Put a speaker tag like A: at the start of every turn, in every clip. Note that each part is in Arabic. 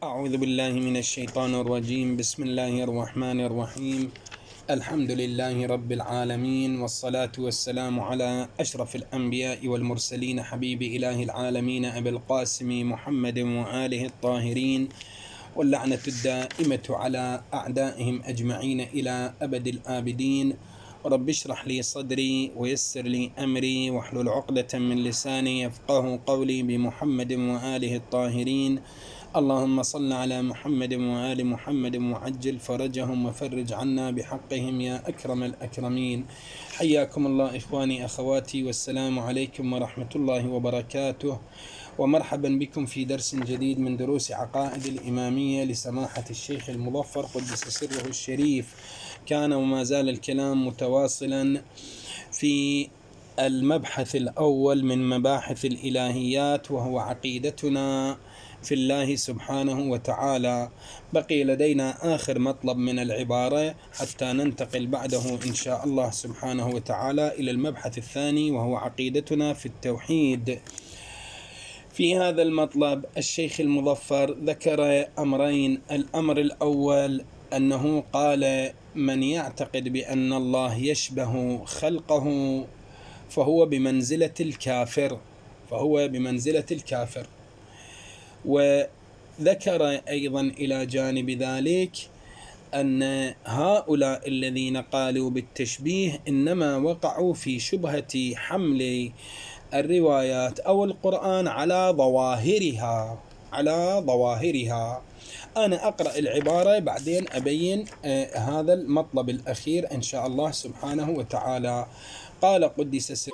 A: أعوذ بالله من الشيطان الرجيم. بسم الله الرحمن الرحيم. الحمد لله رب العالمين، والصلاة والسلام على أشرف الأنبياء والمرسلين، حبيب إله العالمين أبي القاسم محمد وآله الطاهرين، واللعنة الدائمة على أعدائهم أجمعين إلى أبد الآبدين. رب اشرح لي صدري ويسر لي أمري واحلل عقدة من لساني يفقه قولي، بمحمد وآله الطاهرين. اللهم صل على محمد وآل محمد وعجل فرجهم وفرج عنا بحقهم يا أكرم الأكرمين. حياكم الله إخواني أخواتي، والسلام عليكم ورحمة الله وبركاته، ومرحبا بكم في درس جديد من دروس عقائد الإمامية لسماحة الشيخ المظفر قدس سره الشريف. كان وما زال الكلام متواصلا في المبحث الأول من مباحث الإلهيات، وهو عقيدتنا في الله سبحانه وتعالى. بقي لدينا آخر مطلب من العبارة حتى ننتقل بعده إن شاء الله سبحانه وتعالى إلى المبحث الثاني، وهو عقيدتنا في التوحيد. في هذا المطلب الشيخ المظفر ذكر أمرين. الأمر الأول أنه قال: من يعتقد بأن الله يشبه خلقه فهو بمنزلة الكافر. وذكر أيضا إلى جانب ذلك أن هؤلاء الذين قالوا بالتشبيه إنما وقعوا في شبهة حمل الروايات أو القرآن على ظواهرها. أنا أقرأ العبارة بعدين أبين هذا المطلب الأخير إن شاء الله سبحانه وتعالى. قال قدس سره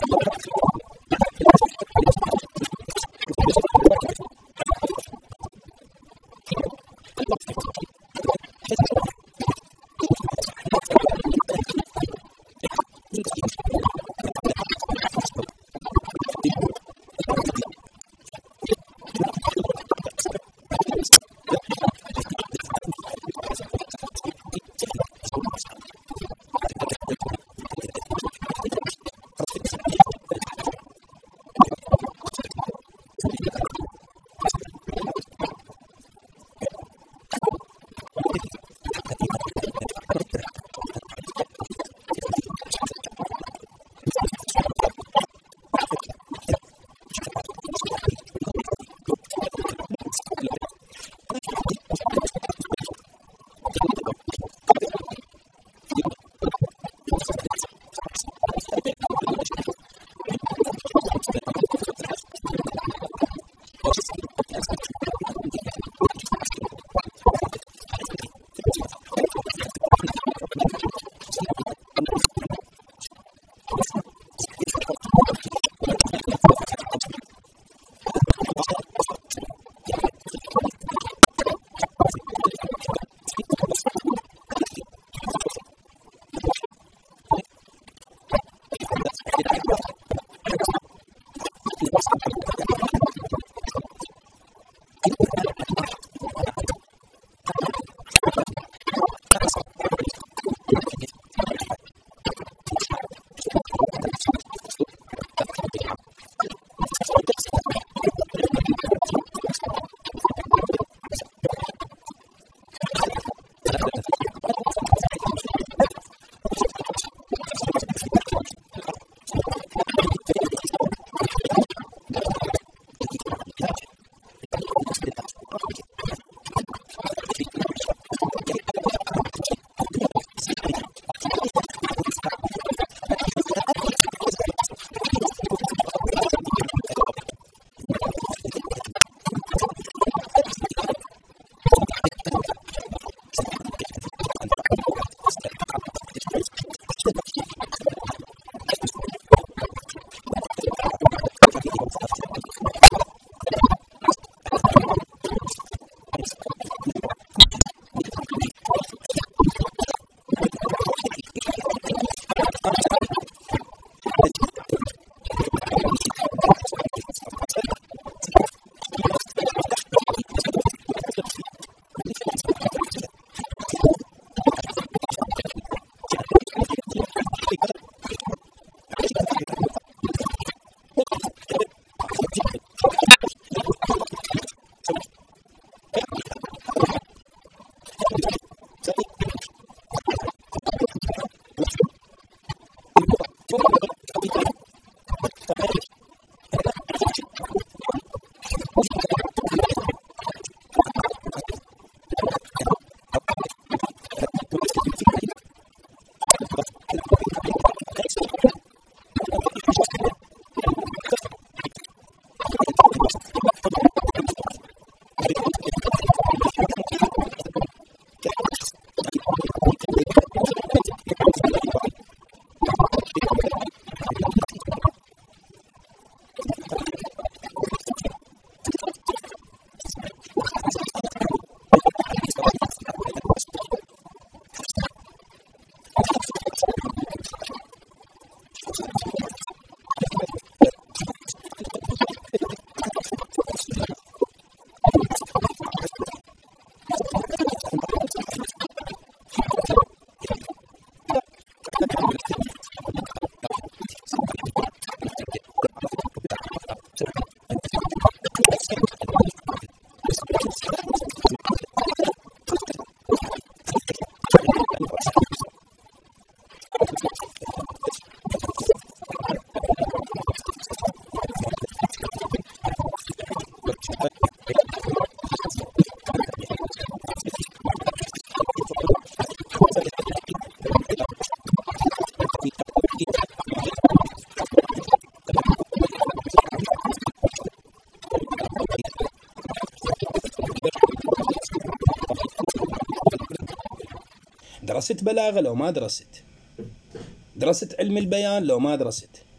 A: درست بلاغة لو ما درست، درست علم البيان لو ما درست،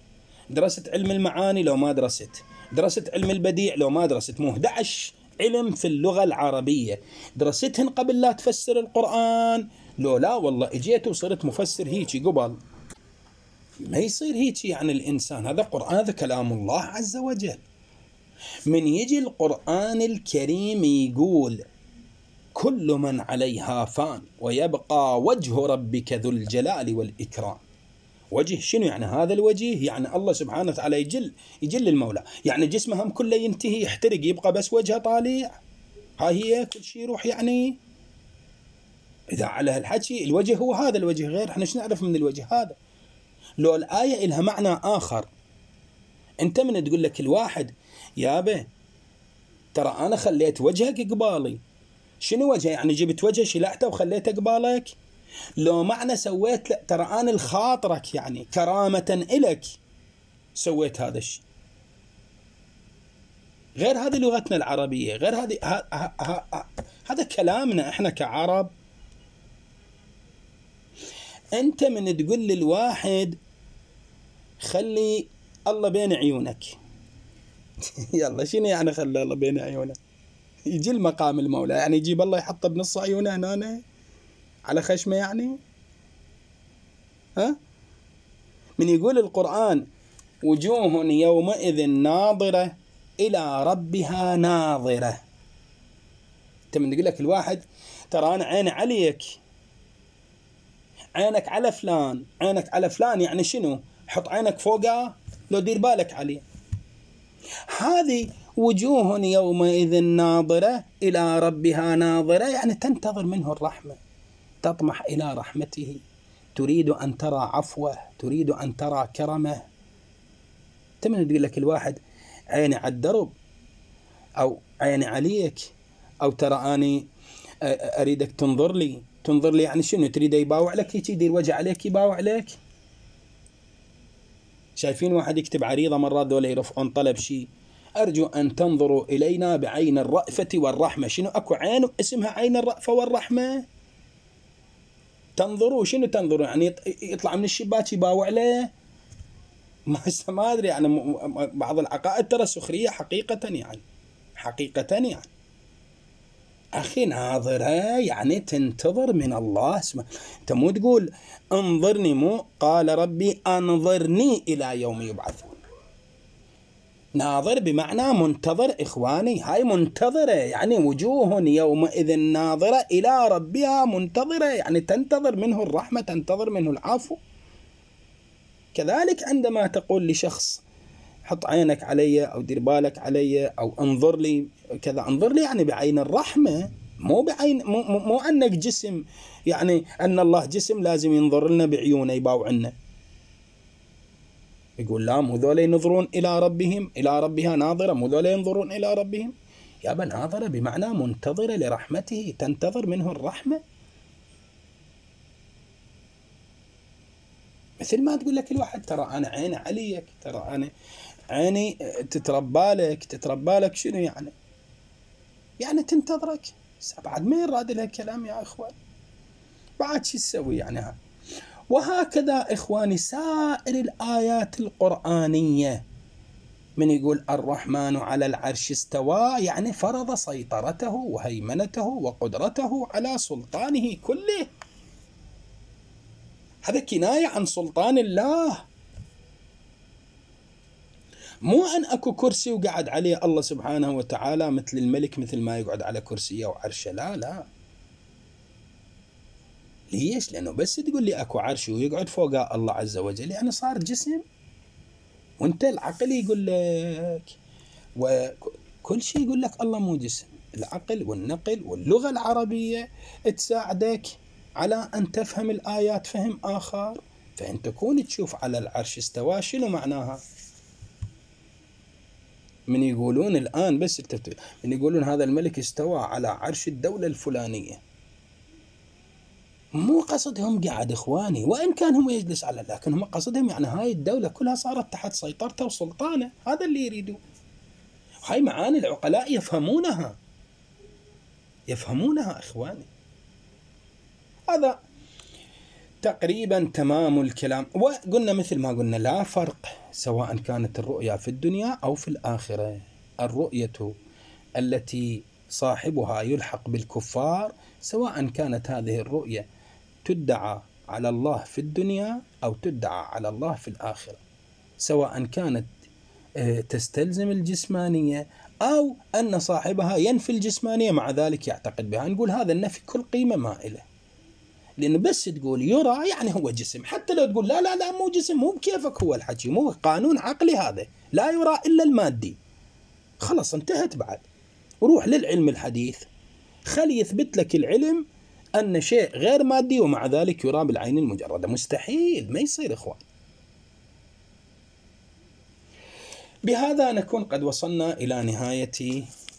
A: درست علم المعاني لو ما درست علم البديع لو ما درست، مو 11 علم في اللغة العربية درستهن قبل لا تفسر القرآن؟ لو لا والله اجيت وصرت مفسر هيجي قبل. ما يصير هيجي، يعني الإنسان هذا قرآن، هذا كلام الله عز وجل. من يجي القرآن الكريم يقول كل من عليها فان ويبقى وجه ربك ذو الجلال والإكرام. وجه شنو يعني؟ هذا الوجه يعني الله سبحانه وتعالى يجل المولى، يعني جسمه هم كله ينتهي يحترق يبقى بس وجهه طالع، هاي هي كل شيء يروح يعني. إذا على هالحكي الوجه هو هذا الوجه، غير احنا شو نعرف من الوجه هذا؟ لو الآية إلها معنى آخر، أنت من تقول لك الواحد يابا ترى أنا خليت وجهك قبالي، شنو وجه يعني؟ جبت وجه شلعته وخليته قبالك؟ لو معنى سويت لا ترى أنا الخاطرك، يعني كرامة إلك سويت هذا الشيء. غير هذه لغتنا العربية، غير هذه هذا كلامنا احنا كعرب. انت من تقول للواحد خلي الله بين عيونك يلا شنو يعني خلي الله بين عيونك؟ يجي المقام المولى يعني يجيب الله يحطه بنص عيونه هنا على خشمه يعني؟ ها؟ من يقول القرآن وجوه يومئذ ناظرة إلى ربها ناظرة، انت من يقول لك الواحد ترى أنا عيني عليك، عينك على فلان، عينك على فلان يعني شنو؟ حط عينك فوقه لو دير بالك عليه. هذه وجوه يومئذ ناظرة إلى ربها ناظرة يعني تنتظر منه الرحمة، تطمح إلى رحمته، تريد أن ترى عفوه، تريد أن ترى كرمه. تمن تقول لك الواحد عيني على الدرب أو عيني عليك، أو ترى أني أريدك تنظر لي يعني شنو؟ تريد يباوع لك، يدير وجه عليك يباوع لك. شايفين واحد يكتب عريضة مرات دولة يرفعون طلب شيء، أرجو أن تنظروا إلينا بعين الرأفة والرحمة. شنو أكو عين اسمها عين الرأفة والرحمة؟ تنظروا شنو تنظروا يعني؟ يطلع من الشباك يباوع له؟ ما أدري يعني، بعض العقائد ترى سخرية حقيقة يعني، حقيقة يعني. أخي ناظرة يعني تنتظر من الله اسمه. أنت مو تقول انظرني، مو قال ربي أنظرني إلى يوم يبعثون. ناظر بمعنى منتظر إخواني، هاي منتظرة يعني وجوه يومئذ ناظرة إلى ربها منتظرة، يعني تنتظر منه الرحمة، تنتظر منه العفو. كذلك عندما تقول لشخص حط عينك علي أو دير بالك علي أو انظر لي كذا، انظر لي يعني بعين الرحمة، مو بعين مو أنك جسم، يعني أن الله جسم لازم ينظر لنا بعيونه يباوعنا. يقول لا مو ذولا ينظرون إلى ربهم، إلى ربها ناظرة، مو ذولا ينظرون إلى ربهم. يابا ناظرة بمعنى منتظرة لرحمته، تنتظر منه الرحمة. مثل ما تقول لك الواحد ترى أنا عيني عليك، ترى أنا عيني تتربى لك شنو يعني؟ يعني تنتظرك. بعد ما يراد لها كلام يا إخوان، بعد شو تسوي يعني؟ وهكذا إخواني سائر الآيات القرآنية، من يقول الرحمن على العرش استوى يعني فرض سيطرته وهيمنته وقدرته على سلطانه كله. هذا كناية عن سلطان الله، مو أن أكو كرسي وقعد عليه الله سبحانه وتعالى مثل الملك، مثل ما يقعد على كرسيه وعرشه. لا ليش؟ لأنه بس تقول لي أكو عرش ويقعد فوقه الله عز وجل يعني صار جسم، وانت العقل يقول لك وكل شيء يقول لك الله مو جسم. العقل والنقل واللغة العربية تساعدك على أن تفهم الآيات فهم آخر. فأنت تكون تشوف على العرش استوى شنو معناها؟ من يقولون الآن بس من يقولون هذا الملك استوى على عرش الدولة الفلانية، مو قصدهم قاعد إخواني، وإن كان هم يجلس على، لكن هم قصدهم يعني هاي الدولة كلها صارت تحت سيطرته وسلطانه، هذا اللي يريدون. هاي معاني العقلاء يفهمونها إخواني. هذا تقريبا تمام الكلام. وقلنا مثل ما قلنا لا فرق سواء كانت الرؤيا في الدنيا أو في الآخرة. الرؤية التي صاحبها يلحق بالكفار سواء كانت هذه الرؤية تدعى على الله في الدنيا أو تدعى على الله في الآخرة، سواء كانت تستلزم الجسمانية أو أن صاحبها ينفي الجسمانية مع ذلك يعتقد بها. نقول هذا النفي كل قيمة مائلة، لأنه بس تقول يرى يعني هو جسم، حتى لو تقول لا لا لا مو جسم، مو بكيفك هو الحكي، مو قانون عقلي هذا، لا يرى إلا المادي، خلاص انتهت. بعد وروح للعلم الحديث خلي يثبت لك العلم أن شيء غير مادي ومع ذلك يرى بالعين المجردة. مستحيل، ما يصير إخوان. بهذا نكون قد وصلنا إلى نهاية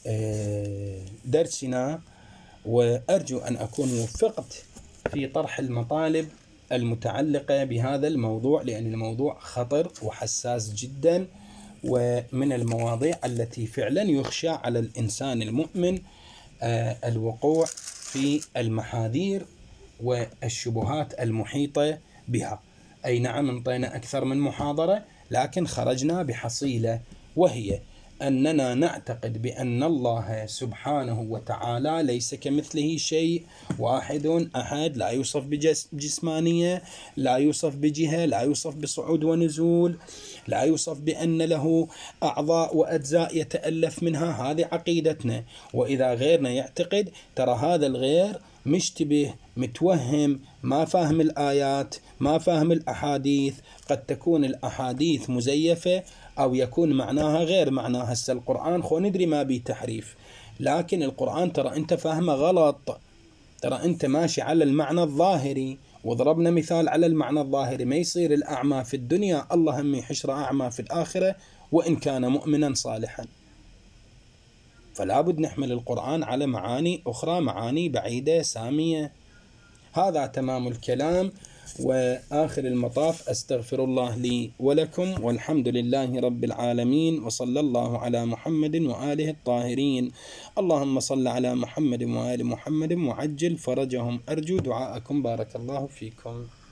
A: درسنا، وأرجو أن أكون وفقت في طرح المطالب المتعلقة بهذا الموضوع، لأن الموضوع خطر وحساس جدا، ومن المواضيع التي فعلا يخشى على الإنسان المؤمن الوقوع في المحاذير والشبهات المحيطة بها. أي نعم انطينا أكثر من محاضرة، لكن خرجنا بحصيلة، وهي أننا نعتقد بأن الله سبحانه وتعالى ليس كمثله شيء، واحد أحد، لا يوصف بجسمانية، لا يوصف بجهة، لا يوصف بصعود ونزول، لا يوصف بأن له أعضاء وأجزاء يتألف منها. هذه عقيدتنا. وإذا غيرنا يعتقد، ترى هذا الغير مشتبه، متوهم، ما فاهم الآيات، ما فاهم الأحاديث. قد تكون الأحاديث مزيفة أو يكون معناها غير معناها. هسه القرآن ندري ما بيه تحريف، لكن القرآن ترى أنت فاهمه غلط، ترى أنت ماشي على المعنى الظاهري، وضربنا مثال على المعنى الظاهري. ما يصير الأعمى في الدنيا الله هم يحشر أعمى في الآخرة وإن كان مؤمنا صالحا. فلا بد نحمل القرآن على معاني أخرى، معاني بعيدة سامية. هذا تمام الكلام، وآخر المطاف أستغفر الله لي ولكم، والحمد لله رب العالمين، وصلى الله على محمد وآله الطاهرين. اللهم صل على محمد وآل محمد وعجل فرجهم. أرجو دعاءكم، بارك الله فيكم.